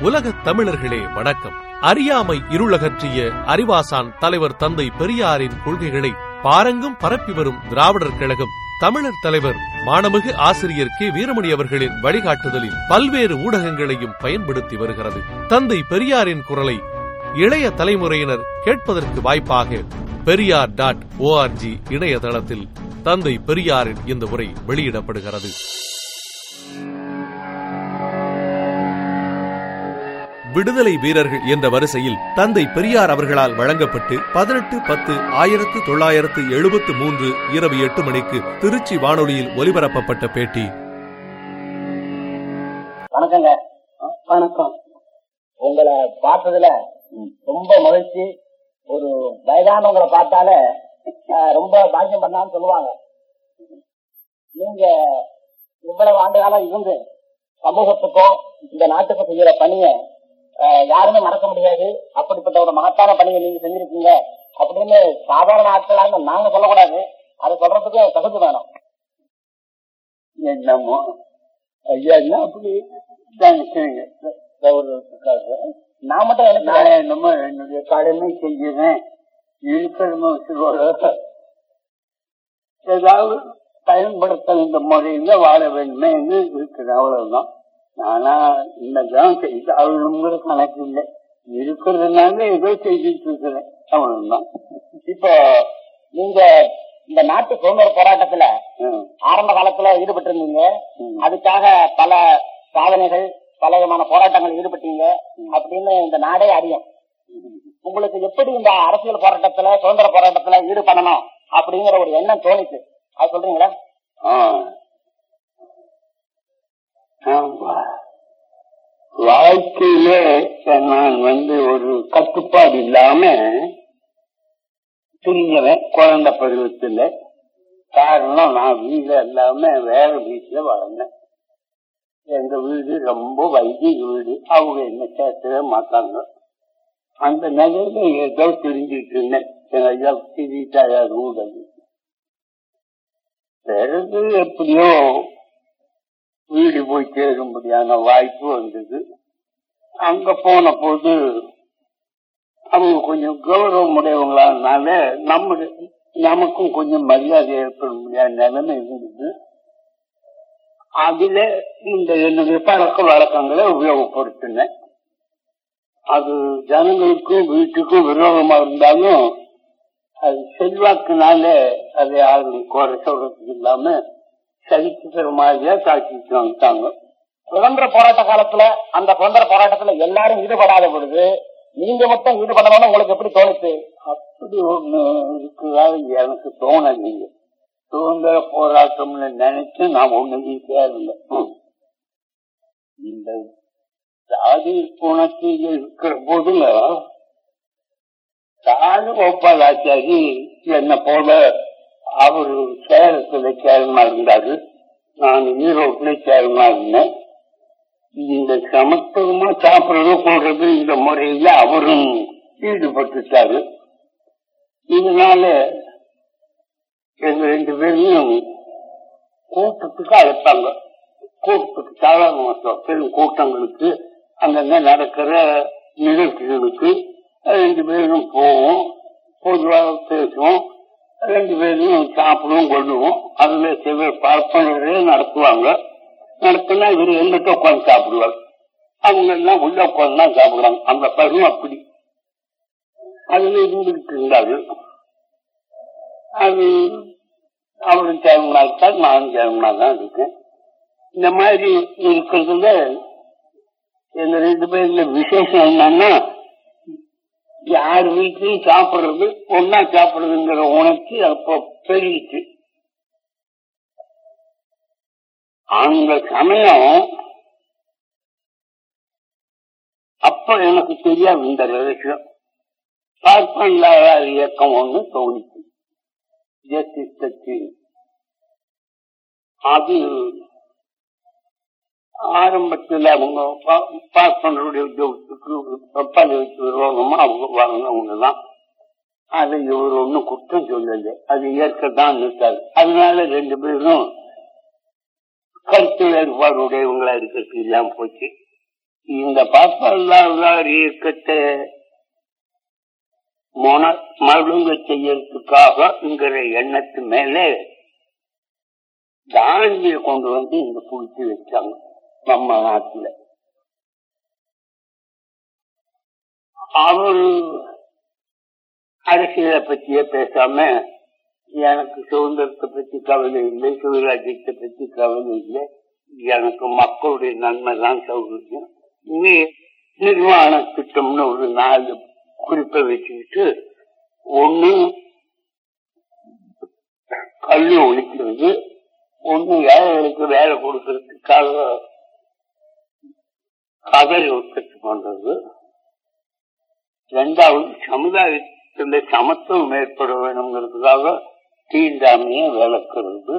உலகத் தமிழர்களே வணக்கம். அறியாமை இருளகற்றிய அறிவாசான் தலைவர் தந்தை பெரியாரின் கொள்கைகளை பாரெங்கும் பரப்பி வரும் திராவிடர் கழகம் தமிழர் தலைவர் மாண்புமிகு ஆசிரியர் கே வீரமணி அவர்களின் வழிகாட்டுதலில் பல்வேறு ஊடகங்களையும் பயன்படுத்தி வருகிறது. தந்தை பெரியாரின் குரலை இளைய தலைமுறையினர் கேட்பதற்கு வாய்ப்பாக periyar.org இணையதளத்தில் தந்தை பெரியாரின் இந்த உரை வெளியிடப்படுகிறது. விடுதலை வீரர்கள் என்ற வரிசையில் தந்தை பெரியார் அவர்களால் வழங்கப்பட்டு 18/10/1973 இரவு 8 மணிக்கு திருச்சி வானொலியில் ஒலிபரப்பப்பட்ட பேட்டி. வணக்கங்க. வணக்கம். உங்களை பார்த்ததுல ரொம்ப மகிழ்ச்சி. ஒரு வயதானவங்களை பார்த்தாலே ரொம்ப பாக்கியம் பண்ணான்னு சொல்லுவாங்க. நீங்க இவ்வளவு ஆண்டு காலம் இருந்து சமூகத்துக்கும் இந்த நாட்டுக்கும் செய்யற பணியை யாருமே மறக்க முடியாது. அப்படிப்பட்ட ஒரு மகத்தான பணியை நீங்க செஞ்சிருக்கீங்க அப்படின்னு சாதாரண ஆட்களாக நாங்க சொல்லக்கூடாது, அதை சொல்றதுக்கு தகுதி வேணும். என்னமோ ஐயா என்ன அப்படி நான் மட்டும் என்னமோ என்னுடைய கடமை செஞ்சுறேன் இருக்கிற ஏதாவது பயன்படுத்த இந்த முறையில வாழ வேண்டுமே என்று இருக்கிறேன். அவ்வளவுதான். நானா இன்னதான் செய்தாளுங்கிற கணக்கு இல்லை, இருக்கிறதுனால ஏதோ செய்திட்டு இருக்கிறேன். அவ்வளவுதான். இப்போ நீங்க இந்த நாட்டு சுதந்திர போராட்டத்துல ஆரம்ப காலத்துல ஈடுபட்டு இருந்தீங்க. அதுக்காக பல சாதனைகள் பல விதமான போராட்டங்கள் ஈடுபட்டீங்க அப்படின்னு இந்த நாடே அறியும். உங்களுக்கு எப்படி இந்த அரசியல் போராட்டத்துல சுதந்திர போராட்டத்துல ஈடுபடணும் அப்படிங்கிற ஒரு எண்ணம் தோணிச்சு, அது சொல்றீங்களா? வாழ்க்கையில நான் ஒரு கட்டுப்பாடு இல்லாம திரிஞ்சவன் குழந்தை பருவத்துல. காரணம், நான் வீடு இல்லாம வேற வீட்டுல வளர்ந்தேன். எங்க வீடு ரொம்ப வைத்திய வீடு, அவங்க என்ன சேர்க்கவே மாட்டாங்க. அந்த நிலையில ஏதோ தெரிஞ்சுட்டு இருந்தேன். ஊடல் பிறகு எப்படியோ வீடு போய் சேரும்படியான வாய்ப்பு வந்தது. அங்க போன போது அவங்க கொஞ்சம் கௌரவம் உடையவங்களானால நமக்கும் கொஞ்சம் மரியாதை ஏற்பட முடியாத நிலைமை இருந்தது. அதுல இந்த என்னுடைய பழக்க வழக்கங்களை உபயோகப்படுத்தினேன். அது ஜனங்களுக்கும் வீட்டுக்கும் விரோதமா இருந்தாலும் அது செல்வாக்குனால அதை யாரும் குறை சொல்றதுக்கு இல்லாம சரிக்கிற மாதிரியா காட்சிட்டு வந்துட்டாங்க. சுதந்திர போராட்ட காலத்துல அந்த சுதந்திர போராட்டத்துல எல்லாரும் ஈடுபடாத பொழுது நீங்க மட்டும் ஈடுபடணும்னு உங்களுக்கு எப்படி தோணுச்சு? அப்படி ஒண்ணு இருக்குதா எனக்கு தோணலைங்க. சுதந்திர போராட்டம்னு நினைச்சு நான் ஒண்ணு தேவையில்லை. இந்த ஜாதி குணத்து இருக்கிற போதுல ராஜகோபாலாச்சாரி என்ன போல அவரு சேலத்துல சேர்மா இருந்தாரு, நான் ஈரோட்டுல சேர்மா இருந்தேன். இந்த சமத்துவமா சாப்பிடுறது போடுறது இந்த முறையில அவரும் ஈடுபட்டுட்டாரு. இதனால எங்க 2 பேரையும் கூட்டத்துக்கு அழைப்பாங்க. கூட்டத்துக்கு சாதாரண பெரும் கூட்டங்களுக்கு அங்கங்க நடக்கிற நிகழ்ச்சிகளுக்கு 2 பேரும் போவோம், பொதுவாக பேசுவோம், 2 பேரும் சாப்பிடுவோம் கொள்ளுவோம். அதுல சில பார்ப்பனர்களே நடத்துவாங்க. நடத்தினா இவரு எங்கிட்ட உட்காந்து சாப்பிடுவார், அவங்க எல்லாம் உள்ள உட்காந்து தான் சாப்பிடுவாங்க. அந்த பருவம் அப்படி அதுல இருந்துகிட்டு இருந்தாரு. அது அவரும் சேர்மனா இருக்கார், நானும் சேர்மனா தான் இருக்கேன். இந்த மாதிரி இருக்கிறதுல எங்க 2 பேர்ல விசேஷம் என்னன்னா, யார் வீட்லயும் சாப்பிடுறது ஒன்னா சாப்பிடுறதுங்கிற உணர்ச்சி அப்போ பெருகிச்சு. அந்த சமயம் அப்ப எனக்கு தெரியாது இந்த விஷயம். பார்ப்பனில்லாத இயக்கம் ஒண்ணு தோணிச்சு, ஜஸ்டிஸ் கட்சி. அது ஆரம்பத்தில் அவங்க பார்ப்பனருடைய உத்தியோகத்துக்கு பப்பாளி வச்சு விரோதமா அவங்க வரவங்கதான். அதை இவர் ஒன்னும் குற்றம் சொல்லல, அது ஏற்கத்தான் இருக்காது. அதனால 2 பேரும் கருத்து வேறுபாடு உடையவங்களா இருக்கிறது இல்லாம போச்சு. இந்த பாப்பல்லாதார் இயக்கத்தை மழுங்க செய்யறதுக்காகங்கிற எண்ணத்து மேலே காந்தியை கொண்டு வந்து இங்க புடிச்சு வச்சாங்க நம்ம நாட்டுல. அவர் அரசியலை பற்றியே பேசாம எனக்கு சுதந்திரத்தை பற்றி கவலை இல்லை, சுயராஜ்யத்தை பற்றி கவலை இல்லை, எனக்கு மக்களுடைய நன்மை தான் சௌகரியம், நிர்வாண திட்டம்னு ஒரு 4 குறிப்பை வச்சுக்கிட்டு, ஒண்ணு கல்வி ஒழிக்கிறது, ஒண்ணு ஏழைகளுக்கு வேலை கொடுக்கறதுக்காக கதறி உற்பத்தி பண்றது, 2வது சமுதாயத்துல சமத்துவம் ஏற்பட வேணுங்கிறதுக்காக தீண்டாமையை விளக்குறது.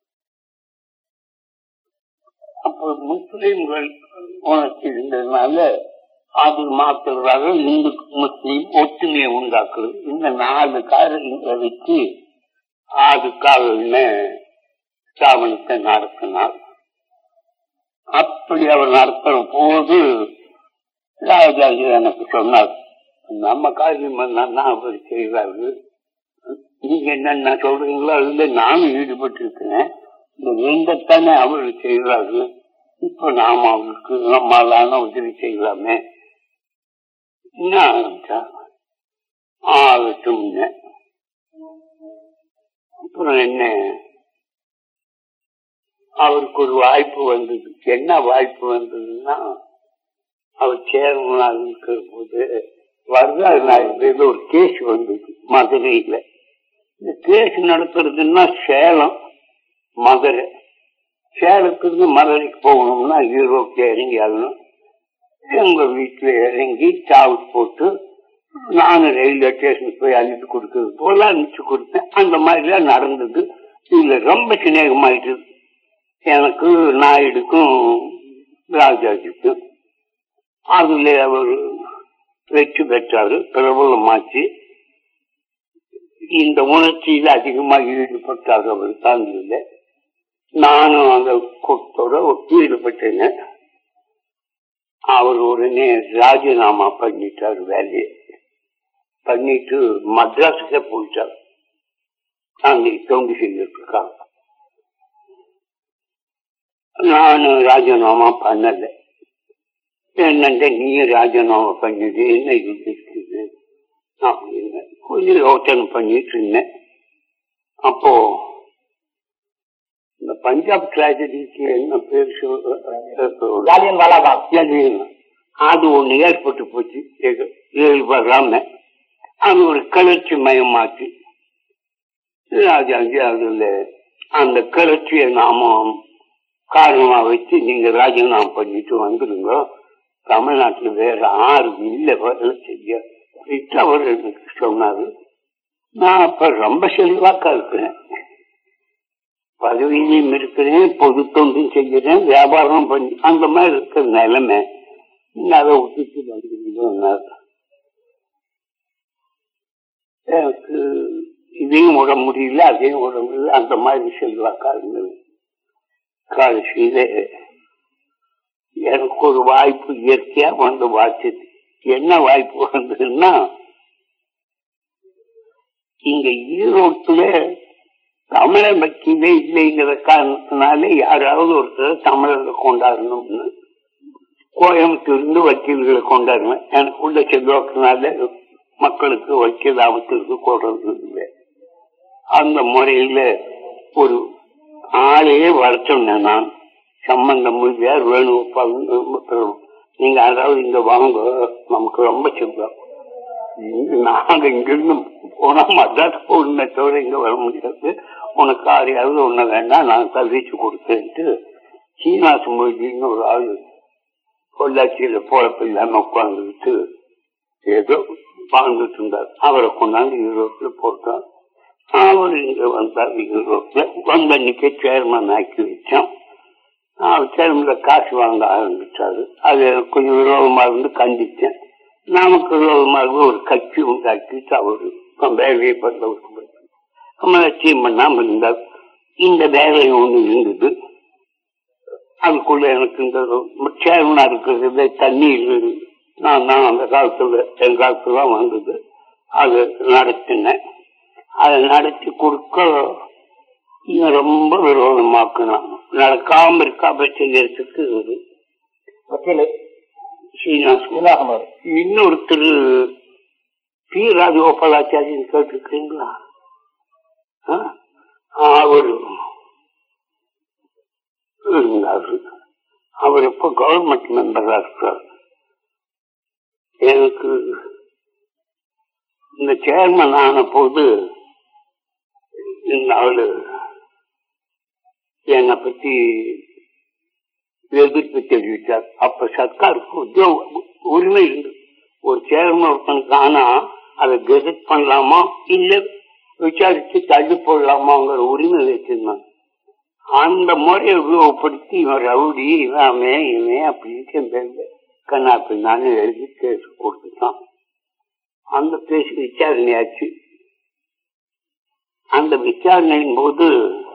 அப்ப முஸ்லீம்கள் உணர்ச்சி இருந்ததுனால அது மாற்றுறதாக இந்து முஸ்லீம் ஒற்றுமையை உண்டாக்குறது. இந்த 4 காரணங்களை வச்சு அதுக்காக ஸ்தாபனத்தை நடத்தினார். அப்படி அவர் நடத்துற போது ராஜாஜி எனக்கு சொன்னார், நம்ம காரியம் அவர் செய்வாரு, நீங்க என்னென்ன சொல்றீங்களோ அதுல நானும் ஈடுபட்டு இருக்கிறேன், இந்த 2 அவர் செய்வாரு, இப்ப நாம அவருக்கு நம்மளான உதவி செய்யலாமே ஆகட்டும். அப்புறம் என்ன, அவருக்கு ஒரு வாய்ப்பு வந்தது. என்ன வாய்ப்பு வந்ததுன்னா, அவர் சேர்மனாக இருக்கிற போது வரலாறு நாயகர் ஒரு கேஸ் வந்தது மதுரையில. இந்த கேஸ் நடத்துறதுன்னா சேலம் மதுரை, சேலத்துக்கு மதுரைக்கு போகணும்னா யூரோப்ல இறங்கி ஆகணும். எங்க வீட்டுல இறங்கி சாவு போட்டு நானும் ரயில்வே ஸ்டேஷனுக்கு போய் அனுப்பி கொடுக்கறது போல அனுப்பிச்சு கொடுத்தேன். அந்த மாதிரிலாம் நடந்தது. இதுல ரொம்ப சிநேகமாயிட்டு எனக்கு, நாயுடுக்கும் ராஜாஜிக்கும். அதுல அவர் வெற்றி பெற்றாரு, பிரபலமாச்சு. இந்த உணர்ச்சியில அதிகமாக ஈடுபட்டார் அவர் தாண்டில. நானும் அந்த கூட்டத்தோட ஈடுபட்டேங்க. அவர் உடனே ராஜினாமா பண்ணிட்டார், வேலையை பண்ணிட்டு மദ്രാஸுக்கே போயிட்டார் அங்கே தொண்டு செய்யறதுக்காக. நானும் ராஜினாமா பண்ணல. என்னண்ட நீ ராஜினாமா பண்ணிடு, என்ன இருக்குது அப்படின்னு கொஞ்சம் யோசனை பண்ணிட்டு இருந்தேன். அப்போ இந்த பஞ்சாப் டிராஜடிக்கு என்ன பேர் அது ஒண்ணு ஏற்பட்டு போச்சு. வராம அது ஒரு கிளர்ச்சி மயமாச்சு. ராஜாஜி அதுல அந்த கிளர்ச்சியை நாம காரணமா வச்சு நீங்க ராஜினாமா பண்ணிட்டு வந்துருங்க, தமிழ்நாட்டுல வேற ஆறு இல்ல வேலை செய்ய அவர் எனக்கு சொன்னாரு. நான் அப்ப ரொம்ப செல்வாக்கா இருக்கிறேன், பதவியிலையும் இருக்கிறேன், பொது தொண்டும் செய்கிறேன், வியாபாரம் பண்ணி அந்த மாதிரி இருக்கிற நிலைமை. அதை விட்டுட்டு வந்துருந்தோம். எனக்கு இதையும் விட முடியல, அதையும் விட முடியல, அந்த மாதிரி செல்வாக்கா இருந்தது. கடைசியில எனக்கு ஒரு வாய்ப்பு இயற்கையா வந்து வாய்ச்சது. என்ன வாய்ப்பு வந்ததுன்னா, இங்க ஈரோட்டுல தமிழர் பக்தியே இல்லைங்கிற காரணத்தினாலே யாராவது ஒருத்தர் தமிழர்களை கொண்டாடணும்னு கோயம்புத்தூர்ந்து வக்கீல்களை கொண்டாடுவேன். எனக்குள்ள செல்வாக்குனால மக்களுக்கு வக்கீல் ஆபத்திற்கு கொடுறது இல்லை. அந்த முறையில ஒரு ஆளையே வளர்த்தோன்னேன் நான். சம்பந்தம் முடியார் வேணுகோபால், நீங்க அதாவது இங்க வாங்க, நமக்கு ரொம்ப செல்வாக்கு. நாங்க இங்கிருந்து போனா மദ്രാஸ் போன தவிர இங்க வர முடியாது, உனக்கு யாரையாவது ஒண்ணு வேண்டாம் நான் தவிச்சு கொடுத்தேன்ட்டு சீனாசு மொழின்னு ஒரு ஆள் பொள்ளாச்சியில பொழப்பு இல்லாம உட்கார்ந்துட்டு ஏதோ வாழ்ந்துட்டு இருந்தார். அவரை கொண்டாந்து யூரோப்ல போட்டார். அவர் இங்க வந்தார். யூரோப்ல வந்த அன்னைக்கே சேர்மன் ஆக்கி வச்சான். அவர் சேர்மன்ல காசு வாங்க ஆரம்பிச்சாரு. அது கொஞ்சம் விரோதமா இருந்து கண்டிச்சேன். நமக்கு விரோதமாக ஒரு கட்சி உண்டாக்கிட்டு அவரு வேலையை பண்ண லட்சியம் பண்ணாம இருந்தார். இந்த வேலை ஒண்ணு இருந்தது. அதுக்குள்ள எனக்கு இந்த சேர்மனா இருக்கிறது தண்ணீர் நான் தான் அந்த காலத்துல என் காலத்துல வந்தது. அது நடத்தினேன். அதை நடத்தி கொடுக்க ரொம்ப விரோதமாக்கணும். நடக்காம இருக்காம செய்யறதுக்கு இன்னொருத்தர் பி ராஜகோபாலாச்சாரியன் கேட்டிருக்கீங்களா? அவரு இருந்தாரு. அவர் இப்ப கவர்மெண்ட் மெம்பரா இருக்கார். எனக்கு இந்த சேர்மன் ஆன போது அவரு என்னை பத்தி எதிர்ப்பு தெரிவித்தார். அப்ப சர்க்காருக்கு உத்தியோக உரிமை இருந்து ஒரு சேர்மன் ஒருத்தனுக்கு ஆனா அதை கெசட் பண்ணலாமா இல்ல விசாரிச்சு தள்ளி போடலாமாங்கிற உரிமை வச்சிருந்தாங்க. அந்த முறையை உபயோகப்படுத்தி இவன் ரவுடி இவன் இவன் அப்படின்னு கண்ணா பின்னான்னு எழுதி கேஸ் கொடுத்துட்டான். அந்த கேஸ் விசாரணையாச்சு. அந்த விசாரணையின் போது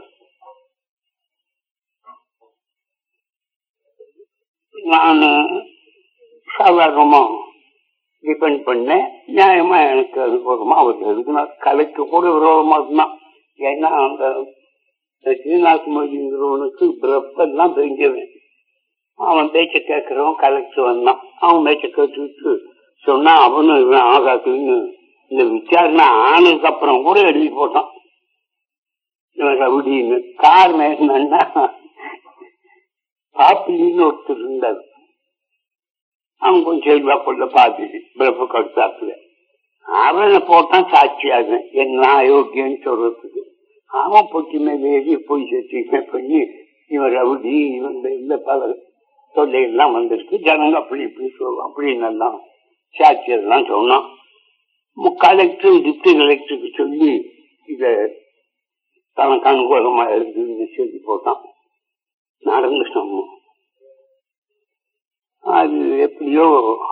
நான் சாதாரணமா டிபெண்ட் பண்ணேன். நியாயமா எனக்கு அனுபவமா அவர் எழுதினார். கலைக்கு கூட விரோதமா இருந்தான். ஏன்னா அந்த ஸ்ரீநாத் மோதிங்கிறவனுக்கு பிரப்பெல்லாம் தெரிஞ்சவன். அவன் பேச்ச கேட்கிறவன் கலைக்கு வந்தான். அவன் பேச்ச கேட்டுட்டு சொன்னா அவனு இவன் ஆகாதுன்னு இந்த விசாரணை ஆனதுக்கு அப்புறம் கூட எழுதி போட்டான் இவன் ரவுடின்னு. காரணம் என்னன்னா பாப்பிலின்னு ஒருத்தர் இருந்தார். அவன் கொஞ்சம் செல்வா கொள்ள பாத்துட்டு பிரப்ப கடுத்தாப்புல அவனை போட்டான் சாட்சியாக என்ன அயோக்கியன்னு சொல்றதுக்கு. அவன் பொட்டி மேலே ஏறி போய் சர்டிஃபை பண்ணி இவன் ரவுடி இவன் இந்த பல தொல்லைகள்லாம் வந்திருக்கு, ஜனங்க அப்படி இப்படி சொல்லுவான் அப்படின்னு எல்லாம் சாட்சியெல்லாம் சொன்னான். கலெக்டர் டிப்டி கலெக்டருக்கு சொல்லி இத தனக்கு அனுகூலமா இருக்குன்னு சொல்லி போட்டான். நடந்து சொன்னோம். அது எப்படியோ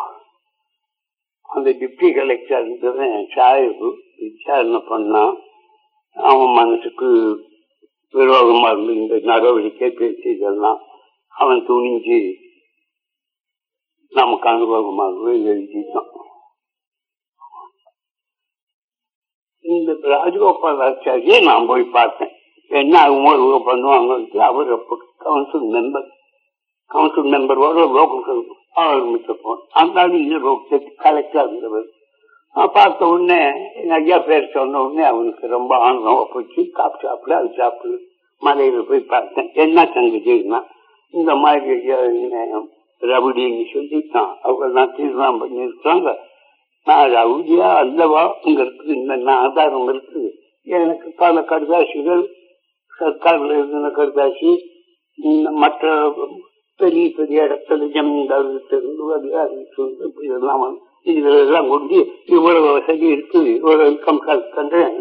அந்த டிப்டி கலெக்டர் இருந்தவன் சாஹிப் விசாரணை பண்ணான். அவன் மனசுக்கு விரோதமா இருந்து இந்த நடவடிக்கை பேசியதெல்லாம் அவன் துணிஞ்சு நமக்கு அனுபவமாகவே எழுதிட்டான். இந்த ராஜகோபாலாச்சாரியை நான் போய் பார்த்தேன். என்ன அவங்க பண்ணுவாங்க. அவர் கவுன்சில் மெம்பரோட லோக்கல் ஆரம்பிச்ச போன் அந்த கலெக்டா இருந்தவர். பார்த்த உடனே எங்க ஐயா பேர் சொன்ன உடனே அவனுக்கு ரொம்ப ஆனந்தமா போச்சு. காப்பு சாப்பிடு அது சாப்பிடு. மலையில போய் பார்த்தேன். என்ன சங்கதினா இந்த மாதிரி ரவுடின்னு சொல்லிட்டான். அவங்க நான் தீர்மானம் பண்ணிருக்காங்க. நான் ரவுடியா அல்லவாங்கிறதுக்கு இந்த ஆதாரம் இருக்கு. எனக்கு பல கடுதாசிகள் சர்க்கார்ல இருந்த கடுதாசி மற்ற பெரிய பெரிய இடத்துல ஜமீன்தார் இதெல்லாம் இதெல்லாம் கொண்டு இவ்வளவு வசதி இருக்கு, இவ்வளவு இன்கம் கண்டுறேன்.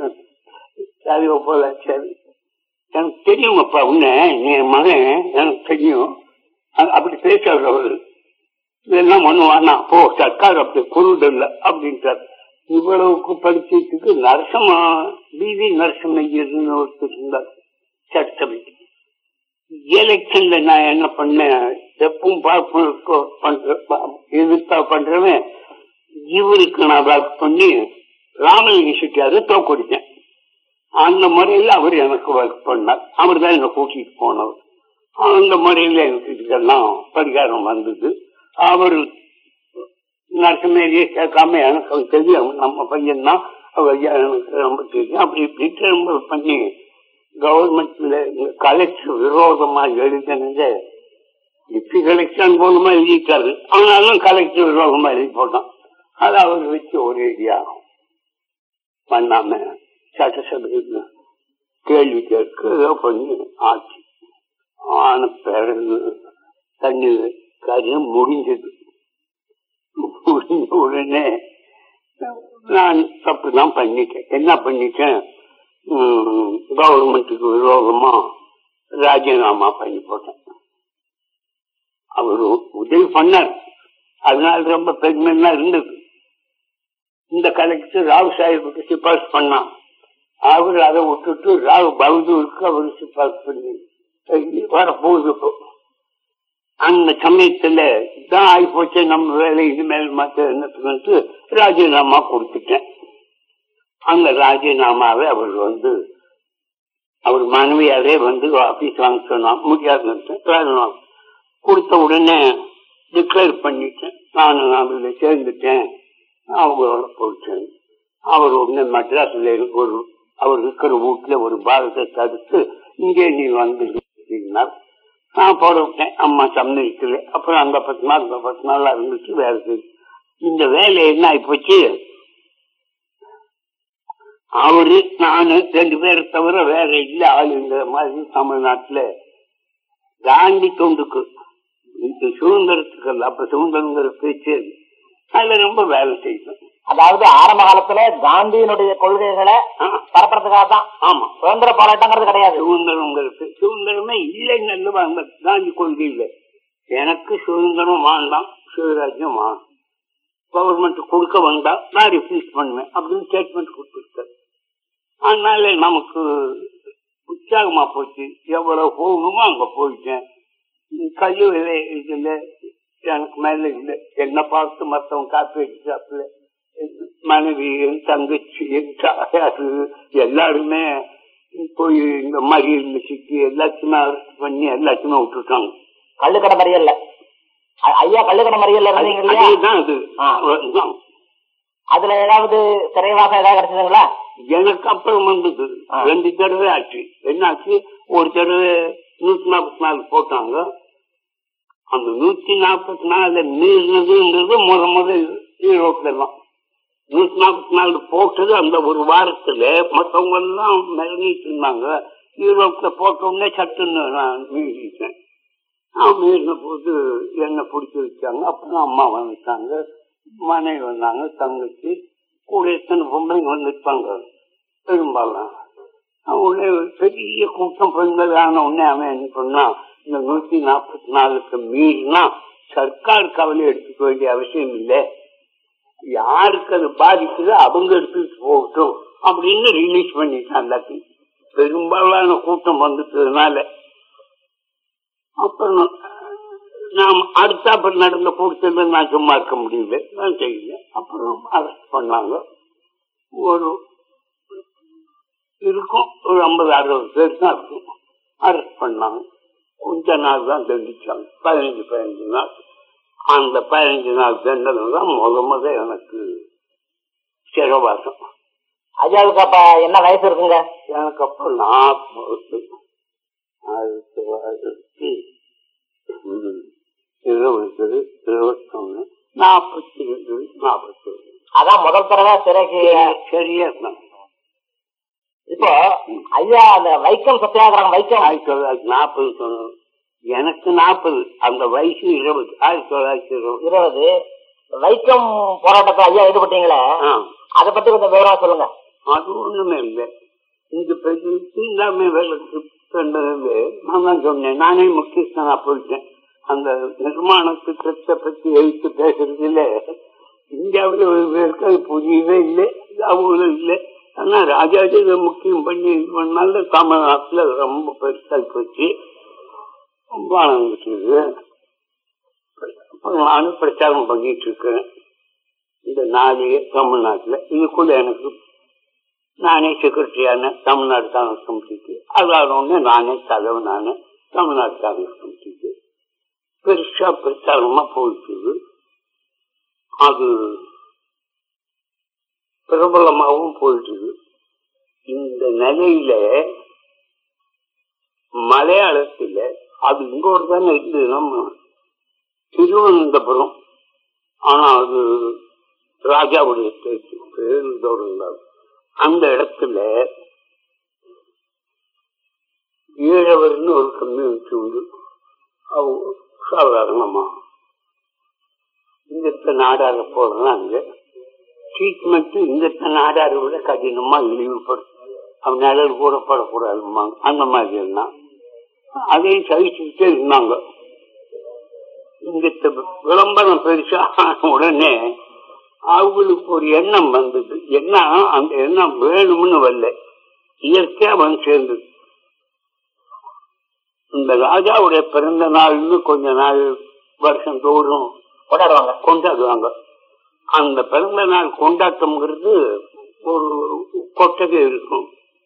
சரி எனக்கு தெரியும் அப்பா உன்ன என் மகன் எனக்கு தெரியும் அப்படி பேசுறவர் இதெல்லாம் பண்ணுவானா போ சர்க்கார் அப்படி பொருள் அப்படின்ட்டார். இவ்வளவுக்கு படிச்சதுக்கு நரசமா பிவி நரசமையர்னு ஒருத்தர் இருந்தார் சட்டசபைக்கு. எலெக்ஷன்ல நான் என்ன பண்ணேன், எப்பவும் எதிர்த்தா பண்றவன் இவருக்கு நான் பேக் பண்ணி ராமலிங்க செட்டியாரு தோக்கடிச்சேன். அந்த முறையில அவர் எனக்கு ஒர்க் பண்ணார். அவர் தான் என்னை கூட்டிட்டு போனவர். அந்த முறையில எனக்கு இதுக்கெல்லாம் பரிகாரம் வந்தது. அவர் நரசமேரியே கேட்காம எனக்கு தெரியும் நம்ம பையன் தான் அவர் எனக்கு ரொம்ப தெரியும். அப்படி இப்படி ரொம்ப பண்ணி கவர்மெண்ட்ல கலெக்டர் விரோதமா எழுதினத டிப்டி கலெக்டர் மூலமா எழுதிட்டாரு. ஆனாலும் கலெக்டர் விரோதமா எழுதி போட்டான். அது அவர் வச்சு ஒரு ஐடியா பண்ணாம சட்டசபையில் கேள்வி கேட்க பண்ணி ஆச்சு. ஆன பிறகு தண்ணி காரியம் முடிஞ்சது. முடிஞ்ச உடனே நான் தப்புதான் பண்ணிட்டேன். என்ன பண்ணிட்டேன், கவர்மெண்ட்டுக்கு விரோதமா ராஜினாமா பண்ணி போட்டேன். அவர் உதவி பண்ணார். அதனால ரொம்ப பெருமையா இருந்தது. இந்த கலெக்டர் ராவ் சாஹிப்புக்கு சிபாரிசு பண்ணான். அவர் அதை விட்டுட்டு ராவ் பகதூருக்கு அவர் சிபாரிசு பண்ணி வரப்போகுது. அந்த சமயத்துல தான் ஆகிப்போச்சு நம்ம வேலை இது மேல் மற்ற என்னத்துக்கு ராஜினாமா கொடுத்துட்டேன். அந்த ராஜினாமாவை அவர் மனைவியாரே ஆபீஸ் வாங்க சொன்னா முடியாதுன்னு ராஜினாமா கொடுத்த உடனே டிக்ளேர் பண்ணிட்டேன். நானும் அதுல சேர்ந்துட்டேன், அவங்களோட போயிட்டேன். அவர் உடனே மெட்ராஸ்ல அவர் இருக்கிற வீட்டுல ஒரு பாரத்தை தடுத்து இங்கே நீ வந்து நான் போறவிட்டேன். அம்மா சம்மதிக்கல. அப்புறம் அந்த 10 நாள் இருந்துச்சு வேலை செய்து. இந்த வேலை என்ன ஆயிப்போச்சு, அவரு நானு 2 பேரை தவிர வேற இல்ல ஆளுங்கிற மாதிரி தமிழ்நாட்டுல காந்தி தொண்டுக்கு சுதந்திரத்துக்கு அல்ல, அப்ப சுதந்திரங்கிற பேச்சு அதுல ரொம்ப வேலை செய்யும். அதாவது ஆரம்ப காலத்துல காந்தியினுடைய கொள்கைகளை பரப்புறதுக்காக தான். ஆமா, சுதந்திர போராட்டங்கிறது கிடையாது. சுதந்திரமே இல்லைன்னு அல்லவா காந்தி கொள்கை இல்லை. எனக்கு சுதந்திரம் வேண்டாம், சுயராஜ்யம் வேணும், கவர்மெண்ட் கொடுக்க வேண்டாம், நான் ரிஃப்யூஸ் பண்ணுவேன் அப்படின்னு ஸ்டேட்மெண்ட் கொடுத்துருக்காரு. அதனால நமக்கு உற்சாகமா போச்சு. எவ்வளவு போகணுமோ அங்க போயிட்டேன். கல்வி இதுல எனக்கு மேல இல்லை. என்ன பார்த்து மற்றவங்க காப்பி அடிச்சாப்புல மனைவி, தங்கச்சி, தாயாரு எல்லாருமே போய் இந்த மறியல் சிக்கி எல்லாத்தையுமே அரெஸ்ட் பண்ணி எல்லாத்தையுமே விட்டுருக்காங்க. கள்ளுக்கடை மறியல்ல ஐயா, கள்ளுக்கடை மறியல்ல அதுதான் அது. அதுல ஏதாவது சிறைவாசம் ஏதாவது கிடைச்சதுங்களா? எனக்கு அப்புறம் வந்தது 2 தடவை ஆச்சு. என்னாச்சு, ஒரு தடவை 144 போட்டாங்க. அந்த 144 மீறினதுங்கிறது முதல் ஈரோட்ல தான் 144 போட்டது. அந்த ஒரு வாரத்துல மற்றவங்க எல்லாம் மிளகிட்டு இருந்தாங்க. ஈரோட்ல போட்ட உடனே சட்டுன்னு நான் மீறிட்டேன். நான் மீறின போது என்ன பிடிச்சி வச்சாங்க. அப்புறம் அம்மா வந்துட்டாங்க, மனைவி வந்தாங்க, தங்கச்சி கூட எத்தனை பொம்பளைங்க வந்துருப்பாங்க பெரும்பாலும். உடனே பெரிய கூட்டம் பெண்கள் ஆன உடனே அவன் என்ன பண்ணா, இந்த 144க்கு மீறினா சர்க்கார் கவலை எடுத்துக்க வேண்டிய அவசியம் இல்லை, யாருக்கு அது பாதிக்குதோ அவங்க எடுத்துட்டு போகட்டும் அப்படின்னு ரிலீஸ் பண்ணிட்டான் எல்லாத்தையும். பெரும்பாலான கூட்டம் வந்துட்டதுனால அப்புறம் நாம் அடுத்தாப்ப நடந்த கூட்டத்துல நான் சும்மா இருக்க முடியல, நான் செய்யல. அப்புறம் அரெஸ்ட் பண்ணாங்க. ஒரு 50-60 பேர் தான் இருக்கும். அரெஸ்ட் பண்ணாங்க. கொஞ்ச நாள் தான் தண்டிச்சாங்க, 15 நாள். அந்த 15 நாள் தண்டனை தான் முத எனக்கு சிறவாசம். ஐயாவுக்கு அப்ப என்ன வயசு இருக்குங்க? எனக்கு அப்ப 40, 20, 21, 42, 42. அதான் முதல் தடவை சிறைக்கு சரியா இருந்தாங்க. இப்போ ஐயா அந்த வைக்கம் சத்தியாகிரகம், வைக்கம் 1940 சொன்னது. எனக்கு 40, அந்த வயசு 20, 1920. வைக்கம் போராட்டத்தை ஐயா ஈடுபட்டீங்களே, அதை பத்தி கொஞ்சம் விவரமா சொல்லுங்க. அது ஒண்ணுமே இல்லை. இங்க எல்லாமே வேலைக்கு நான் தான் சொன்னேன். நானே முக்கியஸ்தனா போயிட்டேன். அந்த நிர்மாண திட்டத்தை பத்தி எழுத்து பேசுறது இல்ல. இந்தியாவில் ஒரு பேருக்கு அது புரியவே இல்லை, அவங்களும் இல்லை. ஆனா ராஜாஜி இதை முக்கியம் பண்ணி இது பண்ணால தமிழ்நாட்டுல ரொம்ப பெருசாகி போச்சு, ரொம்ப ஆனந்துச்சு. அப்புறம் நானும் பிரச்சாரம் பண்ணிட்டு இருக்கிறேன் இந்த நாளைய தமிழ்நாட்டுல. இதுக்குள்ள எனக்கு நானே செக்ரட்டரியான தமிழ்நாடு காங்கிரஸ் கமிட்டிக்கு, அதான நானே தலைவனான தமிழ்நாடு காங்கிரஸ் கமிட்டிக்கு பெருசா பிரச்சாரமா போயிட்டு அது பிரபலமாகவும் போயிட்டு. இந்த நிலையில மலையாளத்துல அது இங்கோடு தானே இருந்து நம்ம திருவனந்தபுரம், ஆனா அது ராஜாவுடைய பேருந்தோடு இருந்தார். அந்த இடத்துல ஈழவர்னு ஒரு கம்யூனிட்டி உண்டு. அவங்க சாதாரணமா இந்த நாடார போடுறாங்க. ட்ரீட்மெண்ட் இந்த நாடாரை விட கடினமா இழிவுபடும், அவன் நிழல் கூட படக்கூடாதுமா, அந்த மாதிரி எல்லாம் அதையும் சகிச்சுக்கிட்டே இருந்தாங்க. இந்த விளம்பரம் பெருசா உடனே அவங்களுக்கு ஒரு எண்ணம் வந்தது. என்ன அந்த எண்ணம் வேணும்னு வரல, இயற்கையா வந்து சேர்ந்தது. இந்த ராஜாவுடைய பிறந்த நாள்னு கொஞ்ச நாள் வருஷம் தோறும் கொண்டாடுவாங்க. அந்த பிறந்த நாள் கொண்டாட்டம்ங்கிறது ஒரு கொட்டகை இருக்கும்,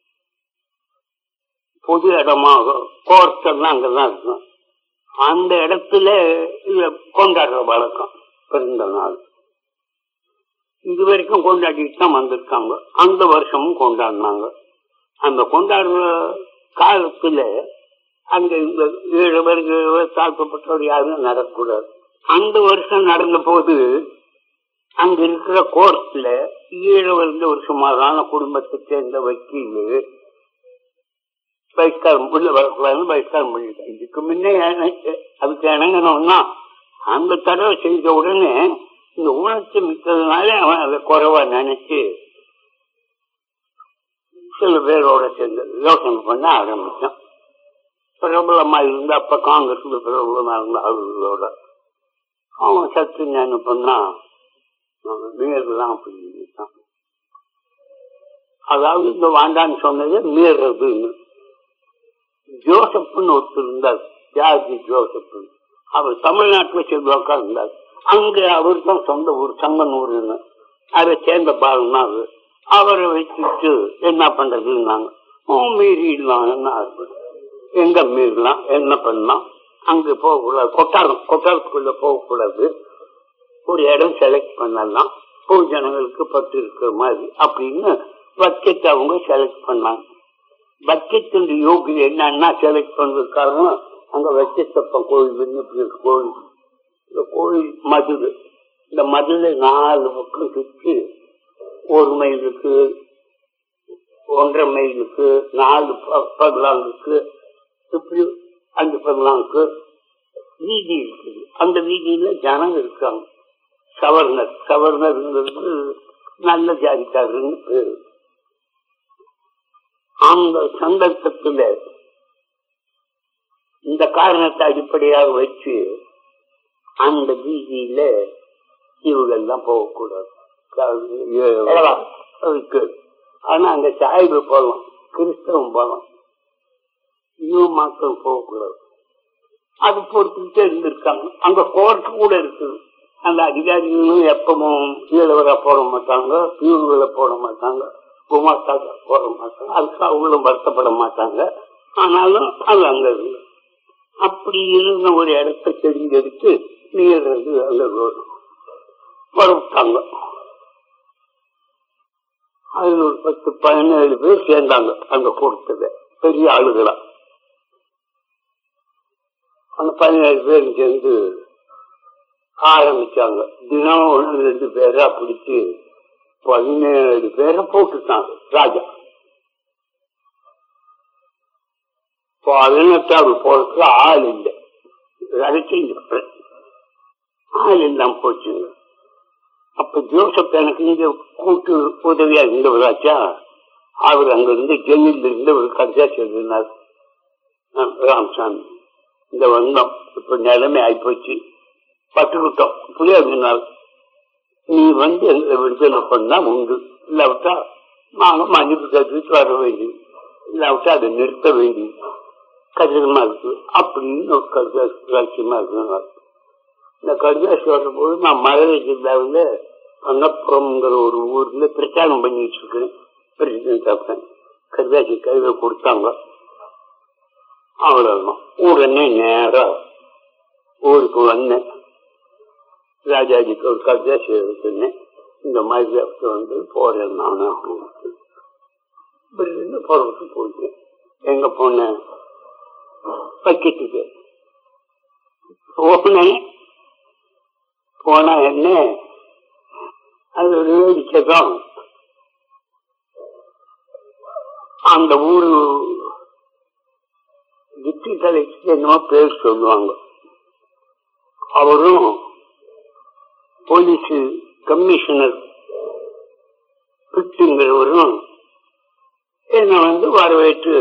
பொது இடமாக கோர்ட்டெல்லாம் அங்கதான் இருக்கும். அந்த இடத்துல கொண்டாடுற வழக்கம் பிறந்த நாள் இது வரைக்கும் கொண்டாடிட்டு தான் வந்திருக்காங்க. அந்த வருஷமும் கொண்டாடினாங்க. அந்த கொண்டாடுற காலத்துல அங்க இந்த 7 பேருக்கு தாழ்த்தப்பட்டவர் யாரும் நடக்கூடாது. அந்த வருஷம் நடந்த போது அங்க இருக்கிற கோர்ட்ல 7 ஒரு சுமாரான குடும்பத்தை சேர்ந்த வக்கீல் பகிஷ்காரம் உள்ள வரக்கூடாதுன்னு பகிஷ்காரம் பண்ணிட்டேன். இதுக்கு முன்னே அதுக்கு இணங்கணும்னா அந்த தடவை செஞ்ச உடனே இந்த உணர்ச்சி மிக்கதுனால அவன் அதை குறைவா நினைச்சு சில பேரோட சேர்ந்து யோசனை பண்ண ஆரம்பிச்சான். பிரபலமா இருந்தா அப்ப காங்கிரஸ் பிரபலமா இருந்த அவர்களோட அவன் சத்து என்ன பண்ணா மீறலாம் அப்படின்னு. அதாவது இந்த வாண்டான்னு சொன்னது மீறதுன்னு. ஜோசப்னு ஒருத்தர் இருந்தார், ஜார்ஜி ஜோசப். அவர் தமிழ்நாட்டுல செல்வாக்கா இருந்தார். அங்க அவர் தான் சொந்த ஊர் சங்கனூர்னு, அதை சேர்ந்த பாலனா அவரை வச்சுட்டு என்ன பண்றதுன்னாங்க. மீறிடலாம், என்ன எங்க மீறலாம், என்ன பண்ணலாம், அங்க போகக்கூடாது, கொட்டாரத்துக்குள்ள போகக்கூடாது, ஒரு இடம் செலக்ட் பண்ணலாம், பொதுஜனங்களுக்கு பட்டு இருக்கிற மாதிரி அப்படின்னு பட்ஜெட் அவங்க செலக்ட் பண்ணாங்க. பட்ஜெட் யோகி என்னன்னா செலக்ட் பண்றது காரணம் அங்க வச்சப்ப கோயில் கோயில், இந்த கோயில் மதுரை, இந்த மதுரை 4 பக்கம் சுற்றி 1 மைலுக்கு 1.5 மைலுக்கு 4 பகலாங்குக்கு இப்படி 5 பகலாங்குக்கு வீதி இருக்குது. அந்த வீதியில ஜனம் இருக்காங்க. சவர்ணர்ங்கிறது நல்ல ஜாதிக்காரன்னு பேரு. அந்த சந்தர்ப்பத்துல இந்த காரணத்தை அடிப்படையாக வச்சு அந்த வீதியில இவங்கெல்லாம் போகக்கூடாது. ஆனா அங்க சாய்வு போகலாம், கிறிஸ்தவம் போகலாம், இவ மக்கள் போகக்கூடாது. அது பொறுத்துக்கிட்டே இருந்திருக்காங்க. அங்க கோர்ட் கூட இருக்குது. அந்த அதிகாரிகளும் எப்பவும் கீழவரை போட மாட்டாங்க, பியூன்களை போட மாட்டாங்க, குமாஸ்தாக்க போட மாட்டாங்க. அதுக்கு அவங்களும் வருத்தப்பட மாட்டாங்க. ஆனாலும் அது அங்க இருக்கு. அப்படி இருந்த ஒரு இடத்தை தெரிஞ்செடுத்து நீர்றது அங்க வரவிட்டாங்க. அதுல ஒரு 10-17 பேர் சேர்ந்தாங்க அந்த கூட்டத்துல, பெரிய ஆளுகளா. அந்த 17 பேர் சேர்ந்து ஆரம்பிச்சாங்க. தினம் 1-2 பேரா பிடிச்சு 17 பேரை போட்டுட்டாங்க ராஜா. 18வது போறதுக்கு ஆள் இல்லை, ஆள் இல்லாம போச்சுங்க. அப்ப ஜோசப் எனக்கு இங்க கூட்டு உதவியா இருந்தவராச்சா, அவர் அங்க இருந்து ஜெயில இருந்து ஒரு கடிதம் எழுதினார். ராமசாமி இந்த வந்தோம், இப்ப நிலைமை ஆயிப்போச்சு, பட்டுக்கிட்டோம், புரியாதுனால நீ வந்து எங்களை விடுதலை பண்ணா உண்டு, இல்லாவிட்டா நாங்க மன்னிப்பு கேட்டுட்டு வர வேண்டியது, இல்லாவிட்டா அதை நிறுத்த வேண்டியது கடினமா இருக்கு அப்படின்னு ஒரு கடிதாசி லட்சியமா இருக்கு. இந்த கடிதாசி வரும்போது நான் மதுரை ஜில்லாவில அன்னப்புறம்ங்கிற ஒரு ஊர்ல பிரச்சாரம் பண்ணிட்டு இருக்கேன். பிரசிடென்ட் ஆஃப் கடிதாசி கையில கொடுத்தாங்க. அவ்வளவுதான். உடனே நேரா ஊருக்கு வந்தேன். ராஜாஜிக்கு ஒரு கடிதாசி எடுத்துனேன். இந்த மாதிரி வந்து போறேன் நானு அப்படின்னு போறதுக்கு போயிட்டேன். எங்க போனேன்? பக்கெட்டுக்கு போனா என்ன, அது ஒரு வேடிக்கைதான். அந்த ஊரு டிப்டி கலெக்டர் என்னமோ பேர் சொல்லுவாங்க. அவரும் போலீஸ் கமிஷனர் பிட்டுங்கிறவரும் என்ன வந்து வரவேற்று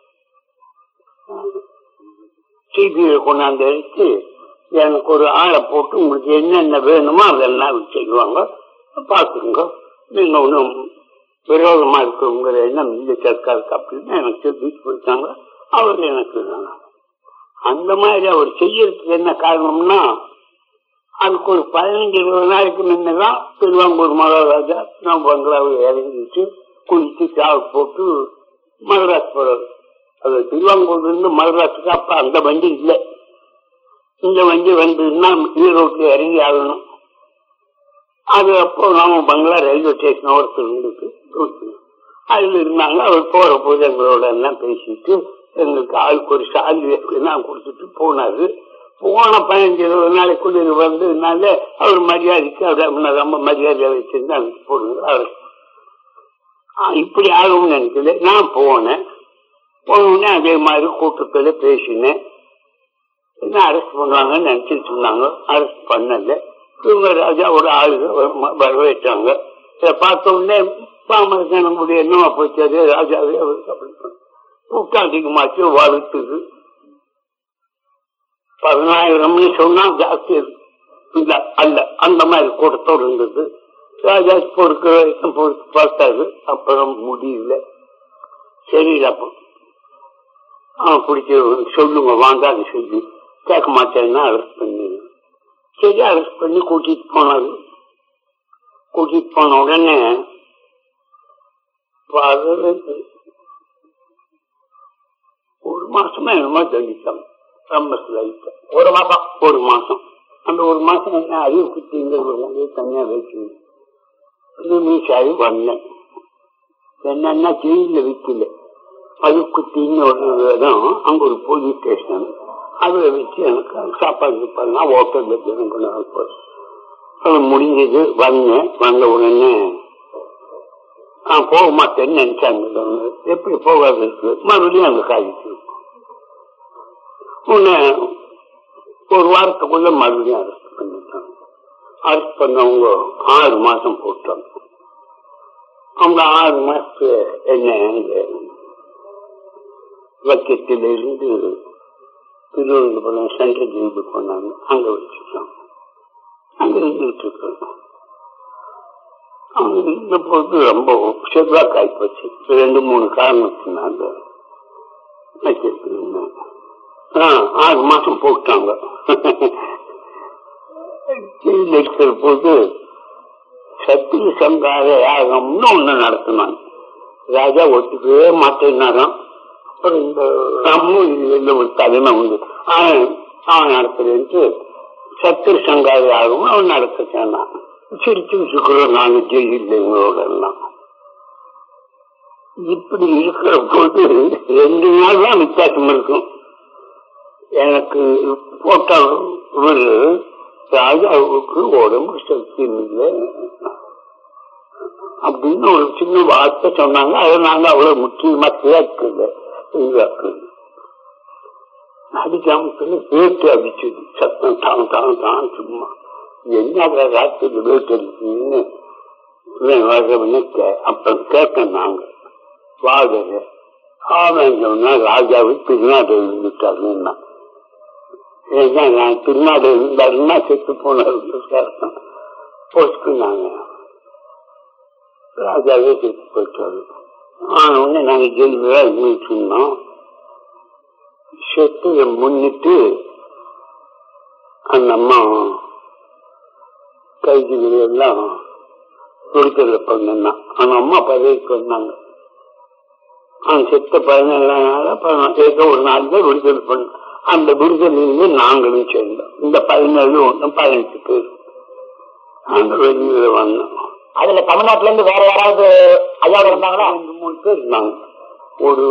சிபிஐ கொண்டாந்து எடுத்து எனக்கு ஒரு ஆளை போட்டு உங்களுக்கு என்னென்ன வேணுமோ அதெல்லாம் செய்வாங்க, பாத்துங்க, நீங்க ஒன்றும் விரோதமா இருக்கிறவங்க எண்ணம் இல்லை சர்க்காருக்கு அப்படின்னு எனக்கு சொல்லிட்டு போயிட்டாங்க. அவர் எனக்கு அந்த மாதிரி அவர் செய்யறதுக்கு என்ன காரணம்னா, அதுக்கு ஒரு 15-20 நாளைக்கு முன்னதான் திருவாங்கூர் மகாராஜா நம்ம பங்களாவில் இறங்கிட்டு குளிச்சு சாவு போட்டு மதராஸ் போறாரு. அது திருவாங்கூர்ல இருந்து மதராஸுக்கு அப்ப அந்த வண்டி இல்லை. இந்த வண்டி வந்ததுன்னா ஈரோட்ல இறங்கி ஆகணும். அது அப்போ நாம பங்களா ரயில்வே ஸ்டேஷன் ஒருத்தர் இருந்துட்டு அதுல இருந்தாங்க. அவர் போற போது எங்களோட எல்லாம் பேசிட்டு எங்களுக்கு ஆளுக்கு ஒரு சாலி எல்லாம் கொடுத்துட்டு போனாரு. போன 15-20 நாளைக்குள்ள வந்ததுனால அவர் மரியாதைக்கு ரொம்ப மரியாதையா வச்சிருந்து அதுக்கு போடுங்க. அவர் இப்படி ஆகும்னு நினைக்கல. நான் போனேன். போனோடனே அதே மாதிரி கூட்டத்துல பேசினேன். என்ன அரெஸ்ட் பண்ணுவாங்கன்னு நினைச்சிட்டு இருந்தாங்க. அரெஸ்ட் பண்ணல. இவங்க ராஜாவோட ஆளுங்க வரவேற்றாங்க. இதை பார்த்த உடனே பாமரசனுடைய என்னமா போச்சாரு ராஜாவே அவருக்கு அப்படி கூட்டம் அதிகமாச்சு வளர்த்துது. 10,000 சொன்னா ஜாஸ்தி இல்ல அல்ல அந்த மாதிரி கூட்டத்தோடு இருந்தது. ராஜா பொறுக்க வரைக்கும் பொறுத்து பார்த்தாரு. அப்புறம் முடியல. சரி அப்ப பிடிச்ச சொல்லுங்க வாங்காது சொல்லி கேட்க மாட்டேன்னா அரெஸ்ட் பண்ணி சரி அரெஸ்ட் பண்ணி கூட்டிட்டு போனாரு. கூட்டிட்டு போன உடனே ஒரு மாசமா என்னமோ தண்டிச்சாங்க. ரொம்ப லைட்டா ஒரு மாசம் அந்த ஒரு மாசம் என்ன அறிவு குத்திங்கிறது தனியா வச்சு மீசாரி வந்தேன். என்னன்னா ஜெயில வைக்கல, அது குத்தின்னு ஒரு இடம் அங்க ஒரு போலீஸ் ஸ்டேஷன். அதுல வச்சு எனக்கு சாப்பாடு பண்ணா ஹோட்டல்ல முடிஞ்சது. வந்த உடனே நான் போக மாட்டேன்னு நினைச்சாங்க. எப்படி போகாது இருக்கு மறுபடியும் அங்க காய்ச்சி ஒரு வாரத்துக்குள்ள மறுபடியும் அரெஸ்ட் பண்ணிட்டாங்க. அரெஸ்ட் பண்ணவங்க 6 மாசம் போட்டாங்க. அவங்க 6 மாசத்து என்ன வக்கத்தில இருந்து திருவனந்தபுரம் சென்ட்ரல் ஜெயிலுக்கு போனாங்க. அங்க வச்சுட்டாங்க. அங்க இருந்துட்டு இருக்காங்க. அவங்க இருந்த போது ரொம்ப செவ்வாய் காய்ப்போச்சு. 2-3 காரணத்தினாங்க வச்சிருக்கீங்க. 6 மாசம் போட்டாங்க. ஜெயில இருக்கிற போது சத்திய சங்கார யாகம்னு ஒண்ணு நடத்தினாங்க. ராஜா ஒத்துக்கவே மாட்டேன்னாராம். அப்புறம் இந்த நம்ம ஒரு தலைமை உண்டு அவன் நடத்துறேன்ட்டு சத்திர சங்கார யாகம் அவன் நடத்த சொன்னான். சிரிச்சு வச்சுக்கிறோம் நாங்க ஜெயில எங்களோட எல்லாம். இப்படி இருக்கிற போது 2 நாள் தான் வித்தியாசம் இருக்கும். எனக்கு போட்ட ஒரு ராஜாவுக்கு உடம்பு சக்தி இல்லை அப்படின்னு ஒரு சின்ன வார்த்தை சொன்னாங்க. அதை நாங்க அவ்வளவு முக்கியமா கேட்கல. அடிக்காம வேட்டு அடிச்சது சத்தம் தான் தான் தான் சும்மா என்ன ராத்திரி வேட்டு அடிச்சுன்னு அப்புறம் கேட்டேன். நாங்க வாடகை அவன் சொன்னா ராஜாவை திருநாடு எழுதிட்டாருன்னா நான் திருநாடு இருந்தாருன்னா செத்து போனாரு போச்சுக்குனாங்க. ராஜாவே செத்து போயிட்டாரு. ஆன உடனே நாங்க ஜெயில இருந்துட்டு இருந்தோம். செத்து முன்னிட்டு அந்த அம்மா கைதிகள் எல்லாம் விடுதலை பண்ணா. அந்த அம்மா பதவிக்கு வந்தாங்க. செத்த 17 நாள் ஏதோ ஒரு நாள் தான் விடுதலை பண்ண. அந்த விடுதலையில நாங்களும் சேர்ந்தோம். இந்த 17 18 பேர் அந்த வெளியில வந்தோம். அதுல தமிழ்நாட்டுல இருந்து வேற யாராவது ஐயா இருந்தாங்களா? 2-3 பேர் இருந்தாங்க. ஒரு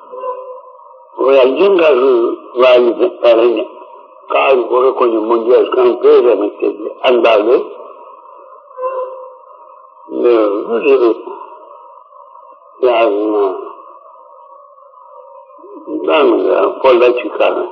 ஐயங்கார் வாழ்ந்து கலைஞர் காது கூட கொஞ்சம் முந்தியா இருக்காங்க. பேர் எனக்கு தெரியல. அந்த ஆளு யாருன்னா பொள்ளாச்சிக்காரன்.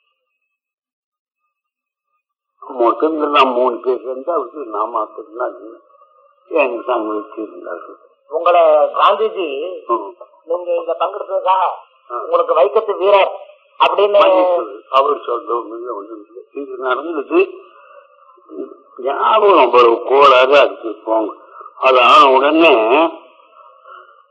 மொத்தம் 3 பேர் இருந்தா அவருக்கு நான் மாத்திரம்னா எங்க சாமி வச்சிருந்தாரு. உங்களை காந்திஜி நீங்க இங்க பங்கெடுத்ததுக்காக உங்களுக்கு வைக்கத்து வீரர் அப்படின்னு அவர் சொல்றது இது நடந்தது. ஞாபகம் அவ்வளவு கோளாறு அதுக்கு போங்க. அது ஆன உடனே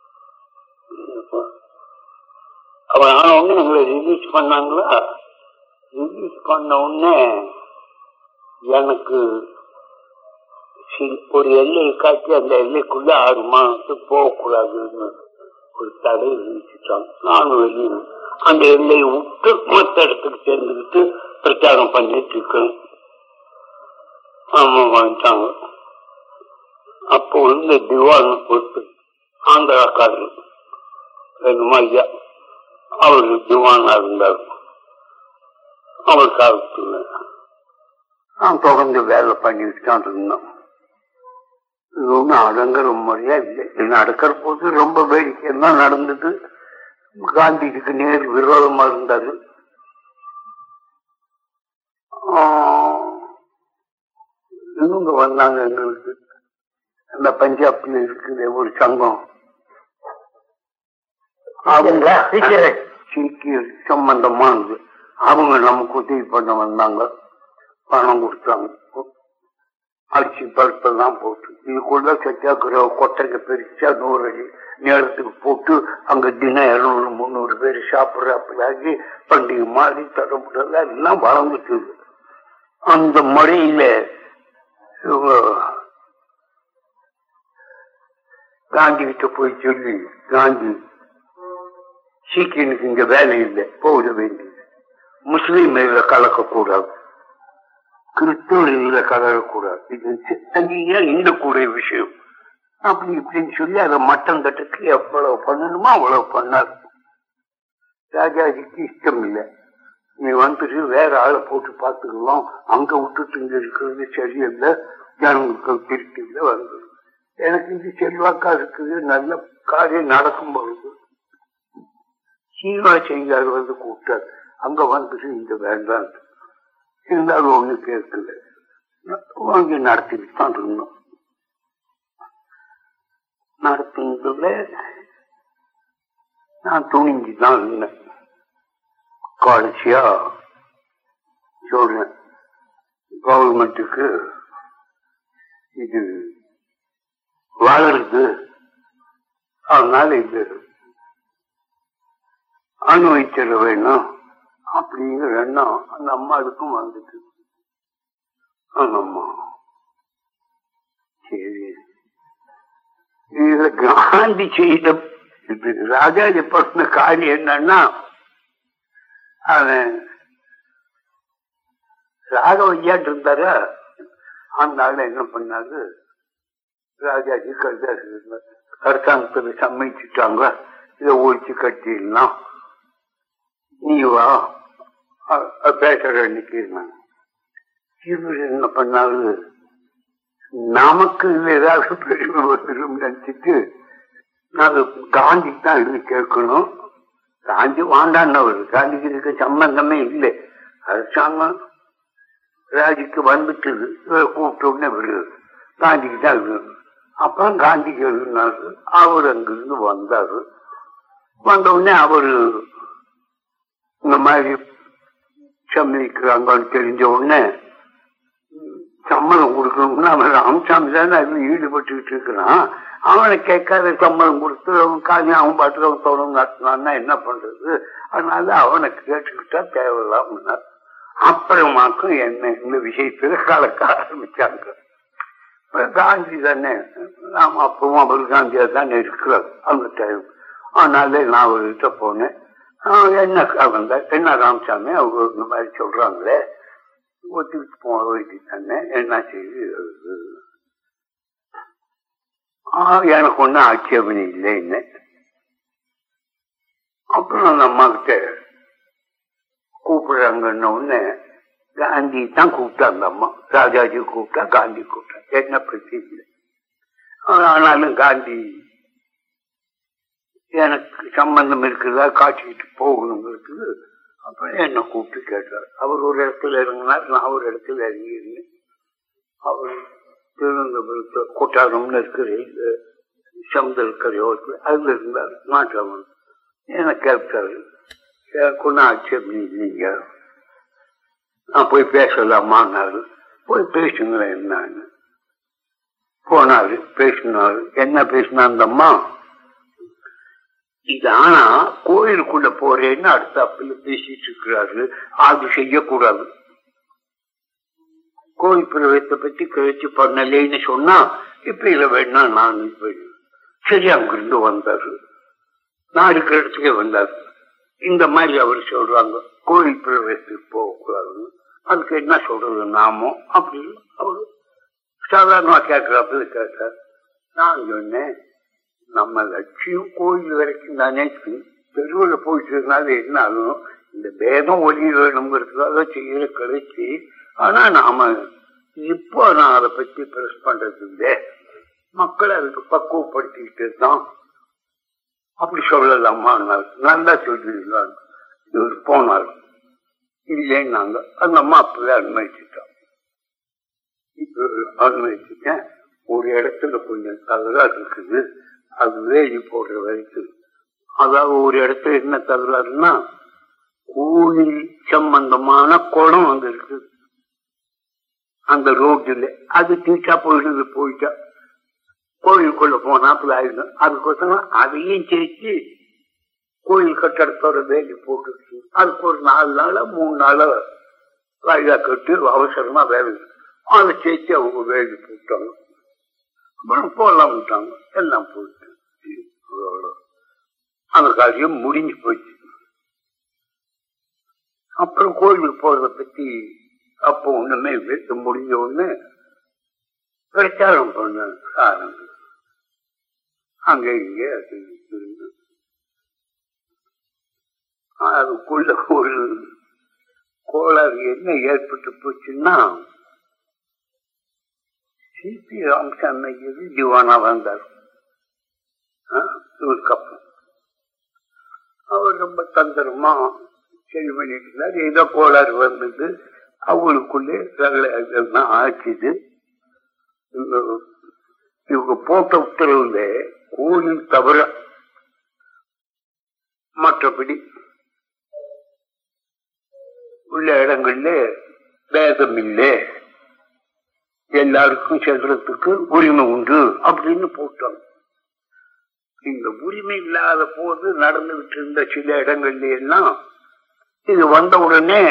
அவன் ஆன உடனே எங்களை ரிலீஸ் பண்ணாங்களா. ரிலீஸ் பண்ண உடனே எனக்கு ஒரு எல்லையை காட்டி அந்த எல்லைக்குள்ள 6 மாதத்துக்கு போகக்கூடாதுன்னு ஒரு தடை விதிச்சுட்டாங்க. நானும் வெளியே அந்த எல்லையை விட்டு மற்ற இடத்துக்கு சேர்ந்துக்கிட்டு பிரச்சாரம் பண்ணிட்டு இருக்கேன். ஆமா வாங்கிட்டாங்க. அப்போ இந்த திவான் ஒரு ஆந்திராக்காரர் வேணுமா ஐயா, அவரு திவானா இருந்தார். அவர் காலத்துல நான் தொடர்ந்து வேலை பண்ணிட்டு தான் இருந்தோம். இது ஒன்றும் அடங்குற முறையா இல்லை. நடக்கிற போது ரொம்ப வேடிக்கை தான் நடந்தது. காந்திக்கு நேர் விரோதமா இருந்தாரு. இவங்க வந்தாங்க எங்களுக்கு. அந்த பஞ்சாப்ல இருக்குது ஒரு சங்கம், அவங்க சீக்கியர் சம்பந்தமானது. அவங்க நமக்கு உதவி பண்ண வந்தாங்க, பணம் கொடுத்தாங்க. அரிசி பருப்பெல்லாம் போட்டு இதுக்குள்ள சத்தியாகிரக கொட்டைக்கு பெருசா 100 அடி நேரத்துக்கு போட்டு அங்க தினம் 200-300 பேர் சாப்பிட்றாப்பிலாகி பண்டிகை மாதிரி தரப்பட்டதா எல்லாம் வளர்ந்துட்டு. அந்த முறையில இவங்க காந்தி கிட்ட போய் சொல்லி, காந்தி சீக்கியனுக்கு இங்க வேலை இல்லை, போட வேண்டியது, முஸ்லீம் இதுல கலக்கக்கூடாது, கிறிஸ்தவர் இதுல கலக்கக்கூடாது, இது தனியா இந்த கூடிய விஷயம் அப்படி இப்படின்னு சொல்லி அதை மட்டம் கட்டுக்கு எவ்வளவு பண்ணணுமோ அவ்வளவு பண்ணார். ராஜாஜிக்கு இஷ்டம் இல்லை. நீ வந்துட்டு வேற ஆளை போட்டு பார்த்துக்கலாம், அங்க விட்டுட்டு இங்க இருக்கிறது சரியில்லை, ஜனங்களுக்கு திருப்தியில வந்தது. எனக்கு இது செல்வாக்கா இருக்குது, நல்ல காரியம் நடக்கும் பொழுது சீவா செய்தார் வந்து கூப்பிட்டார். அங்க வந்துட்டு இங்க வேண்டாம் இருந்தாலும் ஒண்ணு கேட்கல, வாங்கி நடத்திட்டு தான் இருந்தோம். நடத்தினதுல நான் துணிஞ்சுதான் இருந்தேன். கடைசியா சொல்றேன், கவர்மெண்ட்டுக்கு இது வளருது, அதனால இது அனுபவிச்சிட வேணும் அப்படிங்கிற எண்ணம் அந்த அம்மாவுக்கும் வந்துட்டு. அந்த அம்மா சரி, இதுல காந்தி செய்த ராஜாஜி பண்ண காரியம் என்னன்னா, அவன் ராகவையாட்டு இருந்தாரு. அந்த ஆள என்ன பண்ணாரு, ராஜாஜி கருத்தாங்கத்துல சமைச்சுட்டாங்க, இதை ஒழிச்சு கட்டிடலாம், நீ வா பேசுற அன்னைக்கு. இவர் என்ன பண்ணாரு, நமக்கு இதுல ஏதாவது பெருமை வரும் நினைச்சிட்டு நாங்க காந்தி தான் இது கேட்கணும். காந்தி வாண்டாண்டவர், காந்திக்கு இருக்க சம்பந்தமே இல்லை. அரசாங்கம் ராஜுக்கு வந்துட்டு கூப்பிட்ட உடனே வருது, காந்திக்கு தான் இருக்கணும். அப்புறம் காந்திக்கு எழுதினாரு. அவர் அங்கிருந்து வந்தாரு. வந்த உடனே அவரு இந்த மாதிரி சம்மதிக்கிறாங்கன்னு தெரிஞ்ச உடனே சம்மதம் கொடுக்கணும்னா அவன் ராமசாமி தானே அதுல ஈடுபட்டு இருக்கிறான், அவனை கேட்காத சம்மதம் கொடுத்து அவன் காஞ்சி அவன் பாட்டுக்கு அவன் தொடர்ந்து நடத்தினான்னா என்ன பண்றது, அதனால அவனை கேட்டுக்கிட்டா தேவையில்லாம. அப்புறமாக்கும் என்ன இந்த விஷயத்துல கலக்க ஆரம்பிச்சாங்க. காந்தி தானே, நாம அப்பவும் அவர் காந்தியா தானே இருக்கிறார் அந்த டைம். அதனால நான் அவர்கிட்ட போனேன். என்ன வந்த என்ன ராமசாமி அவங்க இந்த மாதிரி சொல்றாங்களே, ஒத்துக்கிட்டு போக வேண்டியதானே, என்ன செய்து எனக்கு ஒன்னும் ஆட்சேபனை இல்லைன்னு. அப்புறம் அந்த அம்மா கிட்ட கூப்பிடுறாங்கன்னு உடனே காந்தி தான் கூப்பிட்டா. அந்த அம்மா ராஜாஜி கூப்பிட்டா, காந்தி கூப்பிட்டா, என்ன பிரச்சனை இல்லை. ஆனாலும் காந்தி எனக்கு சம்பந்தம் இருக்கிறதா காட்டிக்கிட்டு போகணும் இருக்குது. அப்புறம் என்ன கூப்பிட்டு கேட்டார். அவர் ஒரு இடத்துல இறங்கினார், நான் ஒரு இடத்துல இறங்கியிருந்தேன். அவர் திருவனந்தபுரத்து கொட்டாரம்னு இருக்கிற சமுதல் கரையோரத்துல அதுல இருந்தார். நாட்டில் என்ன கேட்டாரு, எனக்கு ஒன்றும் ஆட்சேபம் இல்லைங்க, நான் போய் பேசலாமான்னாரு. போய் பேசுங்களேன் என்னன்னு போனாரு. பேசினாரு. என்ன பேசினா அந்த அம்மா, இது ஆனா கோயிலுக்குள்ள போறேன்னு அடுத்தாப்புல பேசிட்டு இருக்கிறாரு. அது செய்யக்கூடாது. கோயில் பிரவேசத்தை பத்தி கழிச்சு பண்ணலேன்னு சொன்னா இப்ப இல்ல வேணா நான் சரி அங்கிருந்து வந்தாரு. நான் இருக்கிற இடத்துக்கே வந்தாரு. இந்த மாதிரி அவர் சொல்றாங்க கோயில் பிரவேசத்துக்கு போகக்கூடாதுன்னு. அதுக்கு என்ன சொல்றது நாமோ அப்படின்னு அவரு சாதாரணமா கேட்கிறாப்புல கேட்டார். நான் சொன்னேன் நம்ம லட்சியம் கோயில் வரைக்கும் தானே தெருவில் போயிட்டு இருந்தால என்ன ஆகணும், இந்த பேதம் ஒளி வேணுங்கிறதுக்காக செய்யற கிடைச்சி. ஆனா நாம இப்போ நான் அதை பத்தி பிரஸ் பண்றது இல்லை, மக்களை அதுக்கு பக்குவப்படுத்திக்கிட்டு தான் அப்படி சொல்லலாமா, நல்லா சொல்றீங்களா இவர் போனார். இல்லைன்னு நாங்க அந்த அம்மா அப்பவே அனுமதிச்சுட்டோம். இப்ப அனுமதிச்சுட்டேன். ஒரு இடத்துல கொஞ்சம் தகராறு இருக்குது, அது வேலி போடுற வரைக்கும். அதாவது ஒரு இடத்துல என்ன தகராறுன்னா கோயில் சம்பந்தமான குளம் அங்க இருக்கு அந்த ரோட்டுல. அது தீட்டா போயிடுது, போயிட்டா கோயிலுக்குள்ள போனாப்புல ஆயிடும். அதுக்கோசரம் அதையும் சேர்த்து கோயில் கட்டடத்தோட வேலி போட்டுருச்சு. அதுக்கு ஒரு 4 நாளா 3 நாளா வாயிலா கட்டு அவசரமா வேலை அதை சேர்த்து அவங்க வேலி போட்டாங்க. அப்புறம் போலாம் விட்டாங்க. எல்லாம் போயிட்டு அந்த காரியம் முடிஞ்சு போயிடுச்சு. அப்புறம் கோயிலுக்கு போறத பத்தி அப்போ ஒண்ணுமே வீட்டு முடிஞ்ச உடனே பிரச்சாரம் பண்ண ஆரம்பிச்சு. அங்க இங்க அதுக்குள்ள ஒரு கோளாறு என்ன ஏற்பட்டு போச்சுன்னா சிபி ராமசாமி திவானா வந்தார். இவருக்கு அப்புறம் அவர் ரொம்ப தந்திரமா சரி பண்ணிட்டு இருந்தார். ஏதோ கோளாறு வந்தது அவங்களுக்குள்ளே ஆச்சுது. இவங்க போட்ட உத்தரவுல கோயில் தவிர மற்றபடி உள்ள இடங்கள்ல பேதம் இல்லை, எல்லாருக்கும் செல்றதுக்கு உரிமை உண்டு அப்படின்னு போட்டாங்க. இந்த உரிமை இல்லாத போது நடந்துகிட்டு இருந்த சில இடங்கள்ல எல்லாம் இது வந்த உடனே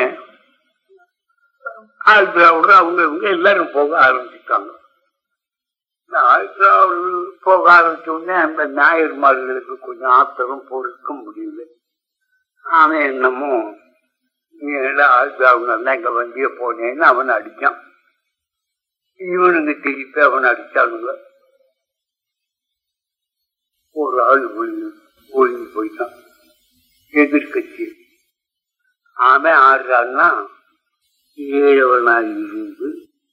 ஆழ்திராவிட அவங்க எல்லாரும் போக ஆரம்பிச்சுட்டாங்க. ஆழ்திராவிட போக ஆரம்பிச்ச உடனே அந்த ஞாயிறுமார்களுக்கு கொஞ்சம் ஆத்திரம் பொறுக்க முடியல. அவன் என்னமோ ஆழ்திராவிட எங்க வண்டிய போனேன்னு அவன் அடிச்சான். இவனுங்க திருப்பி அவன் அடிச்சானுங்க. ஒரு ஆள் ஒழுங்கி போயிட்டான் எதிர்கட்சி. அவன் ஆடுறான்னா ஏழவனாக இருந்து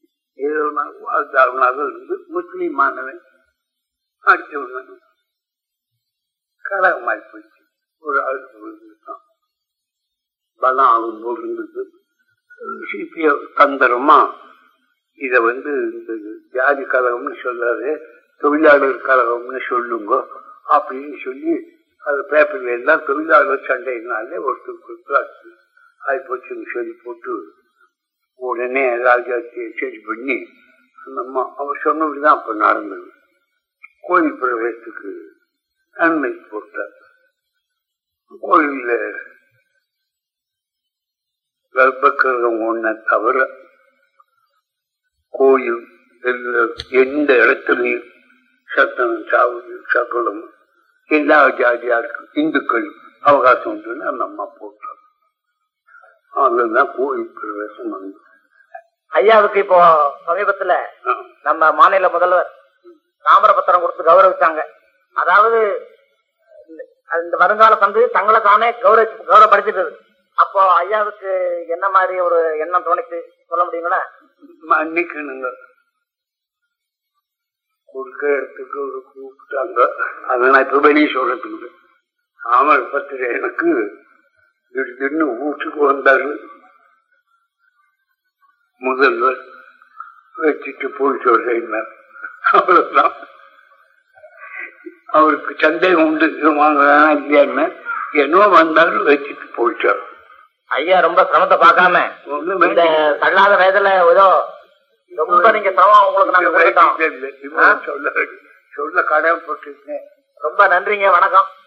இருந்து முஸ்லீமானவன் அடிச்சவன் கலகமாய் போயிடுச்சு. ஒரு ஆள் விழுந்துட்டான். பலம் அவன் விழுந்தது. சிபிஐ தந்திரமா இத இந்த ஜாதி கழகம்னு சொல்லாது தொழிலாளர் கழகம்னு சொல்லுங்க அப்படின்னு சொல்லி அது பேப்பர்ல எல்லாம் தொழிலாளர் சண்டைனாலே ஒருத்தருக்கு ஆயிப்போச்சுன்னு சொல்லி போட்டு உடனே ராஜாச்சியை சரி பண்ணி அந்த அம்மா அவர் சொன்னபடிதான் அப்ப நடந்தது. கோயில் பிரவேசத்துக்கு அனுமதி போட்டார். கோயில்ல கர்ப்பகிரகம் ஒன்ன தவிர கோயில் எந்த இடத்துலையும் சத்தம் சாவுது சகலம் எல்லா ஜாதியாருக்கும் இந்துக்கள் அவகாசம் உண்டுன்னு அந்த அம்மா போட்டார். அதுதான் கோயில் பிரவேசம் வந்து. ஐயாவுக்கு இப்போ சமீபத்துல நம்ம மாநில முதல்வர் தாமிரபத்திரம் கொடுத்து கௌரவிச்சாங்க. அதாவது இந்த வருங்கால தந்து தங்களை தானே கௌரவப்படுத்திட்டது. அப்போ ஐயாவுக்கு என்ன மாதிரி ஒரு எண்ணம் தோணிச்சு சொல்ல முடியுங்களா? மன்னிக்கணுங்க, கொடுக்க இடத்துக்கு ஒரு கூப்பிட்டாங்க. அதை நான் இப்ப வெளியே சொல்றதுக்கு தாமிரபத்திர எனக்கு திடீர்னு வீட்டுக்கு வந்தாரு முதல்வர். வச்சுட்டு போய் சொல்றேன். அவ்வளவுதான். அவருக்கு சந்தேகம் உண்டு வாங்க இல்லையான்னு. என்னவோ வந்தாரு வச்சுட்டு போயிட்டாரு. ஐயா ரொம்ப சிரமத்தை பார்க்காம இந்த தள்ளாத வயதுல ஏதோ ரொம்ப நீங்க சிரமம் உங்களுக்கு நாங்க சொல்ல கடமைப்பட்டிருக்கேன். ரொம்ப நன்றிங்க, வணக்கம்.